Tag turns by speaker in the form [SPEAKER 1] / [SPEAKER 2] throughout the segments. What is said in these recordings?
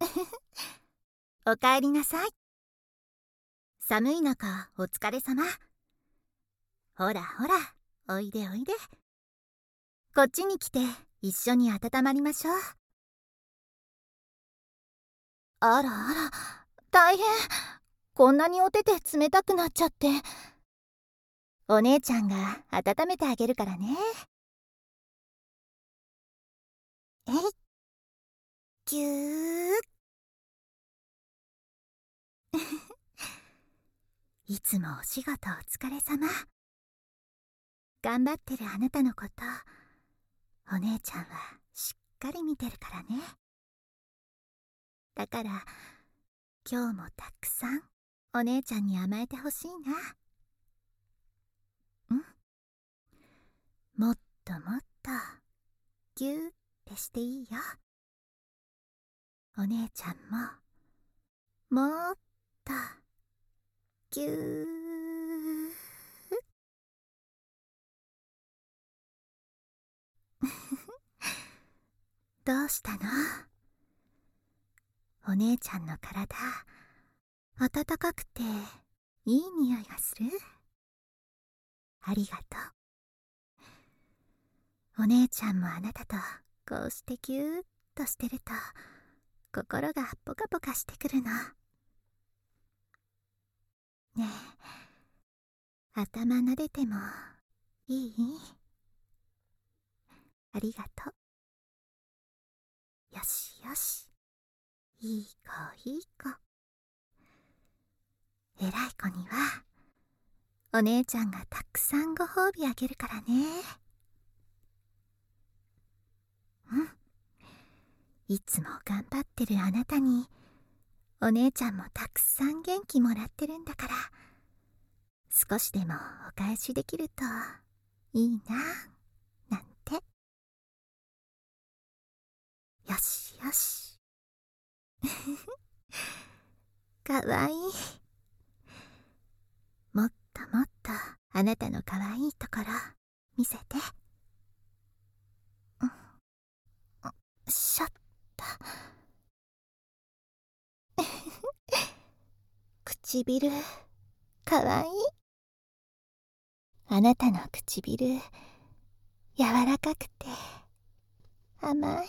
[SPEAKER 1] おかえりなさい。寒い中お疲れ様。ほらほら、おいでおいで。こっちに来て一緒に温まりましょう。あらあら、大変。こんなにお手で冷たくなっちゃって。お姉ちゃんが温めてあげるからね。えい、ぎゅー。いつもお仕事お疲れ様。頑張ってるあなたのこと、お姉ちゃんはしっかり見てるからね。だから今日もたくさんお姉ちゃんに甘えてほしいな。もっともっとぎゅーってしていいよ。お姉ちゃんももっとぎゅー。どうしたの？お姉ちゃんの体、暖かくていい匂いがする？ありがとう。お姉ちゃんもあなたとこうしてぎゅーっとしてると心がポカポカしてくるの。ねえ、頭撫でてもいい？ありがとう。よしよし、いい子いい子。偉い子にはお姉ちゃんがたくさんご褒美あげるからね。いつも頑張ってるあなたにお姉ちゃんもたくさん元気もらってるんだから、少しでもお返しできるといいな、なんて。よしよし。かわいい。もっともっとあなたのかわいいところ見せて。しょっと。唇かわいい。あなたの唇柔らかくて甘い。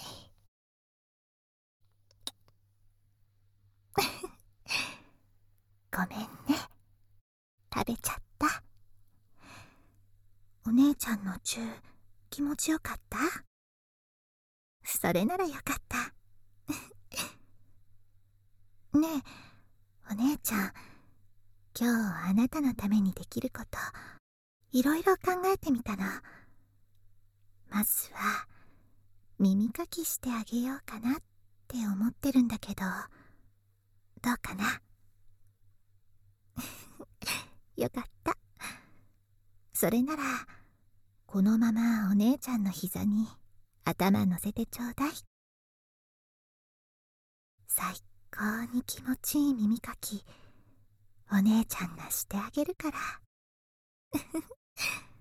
[SPEAKER 1] ごめんね、食べちゃった。お姉ちゃんのチュー気持ちよかった？それならよかった。ねえ、お姉ちゃん、今日あなたのためにできることいろいろ考えてみたの。まずは耳かきしてあげようかなって思ってるんだけど、どうかな？よかった。それならこのままお姉ちゃんの膝に頭乗せてちょうだい。最高に気持ちいい耳かきお姉ちゃんがしてあげるから。